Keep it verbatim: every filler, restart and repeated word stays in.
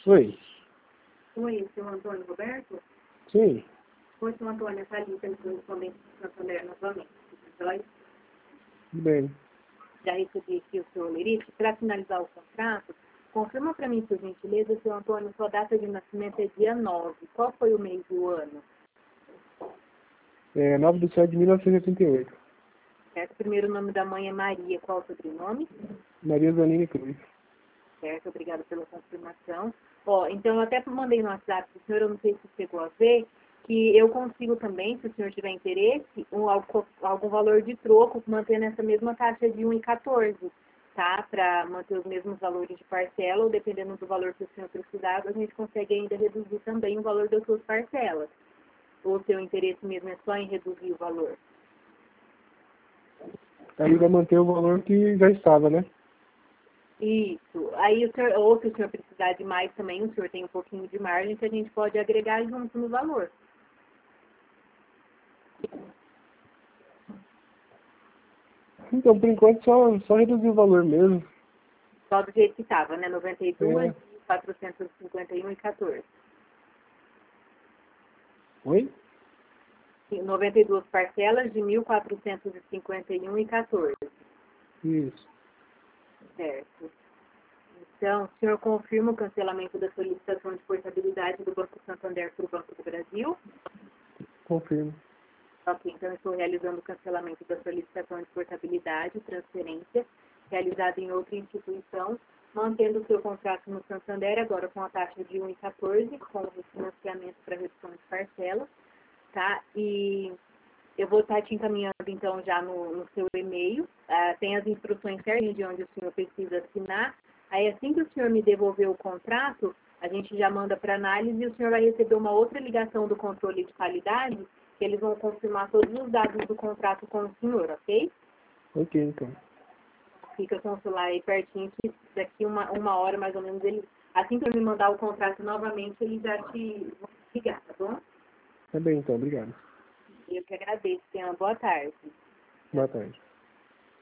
Oi. Oi, seu Antônio Roberto? Sim. Oi, seu Antônio, essa lista de correspondente do Santander novamente. Joyce, Tudo bem. já recebi aqui o seu lerite. Para finalizar o contrato, confirma para mim, por gentileza, seu Antônio, sua data de nascimento é dia nove. Qual foi o mês do ano? É nove de sete de mil novecentos e oitenta e oito. Certo? Primeiro nome da mãe é Maria. Qual o sobrenome? Maria Zanini Cruz. Certo? Obrigada pela confirmação. Ó, então eu até mandei no WhatsApp para o senhor, eu não sei se chegou a ver, que eu consigo também, se o senhor tiver interesse, um, algum, algum valor de troco, mantendo essa mesma taxa de um vírgula quatorze, tá? Para manter os mesmos valores de parcela, ou dependendo do valor que o senhor precisar, a gente consegue ainda reduzir também o valor das suas parcelas. Ou o seu interesse mesmo é só em reduzir o valor? Aí vai manter o valor que já estava, né? Isso. Aí, o senhor, ou se o senhor precisar de mais também, o senhor tem um pouquinho de margem que a gente pode agregar junto no valor. Então, por enquanto, só, só reduzir o valor mesmo. Só do jeito que estava, né? noventa e dois, É. quatrocentos e cinquenta e um e quatorze. Oi? Sim, noventa e duas parcelas de mil quatrocentos e cinquenta e um e quatorze. Isso. Certo. Então, o senhor confirma o cancelamento da solicitação de portabilidade do Banco Santander para o Banco do Brasil? Confirmo. Ok, então eu estou realizando o cancelamento da solicitação de portabilidade, transferência, realizada em outra instituição, mantendo o seu contrato no Santander, agora com a taxa de um vírgula quatorze, com o refinanciamento para redução de parcelas, tá? E eu vou estar te encaminhando, então, já no, no seu e-mail, uh, tem as instruções certinhas de onde o senhor precisa assinar. Aí, assim que o senhor me devolver o contrato, a gente já manda para análise e o senhor vai receber uma outra ligação do controle de qualidade, que eles vão confirmar todos os dados do contrato com o senhor, ok? Ok, então. Fica com o celular aí pertinho, que daqui uma, uma hora, mais ou menos, ele, assim que eu me mandar o contrato novamente, ele já te vão te ligar, tá bom? Tá bem, então. Obrigado. Eu que agradeço. Tenha uma boa tarde. Boa tarde.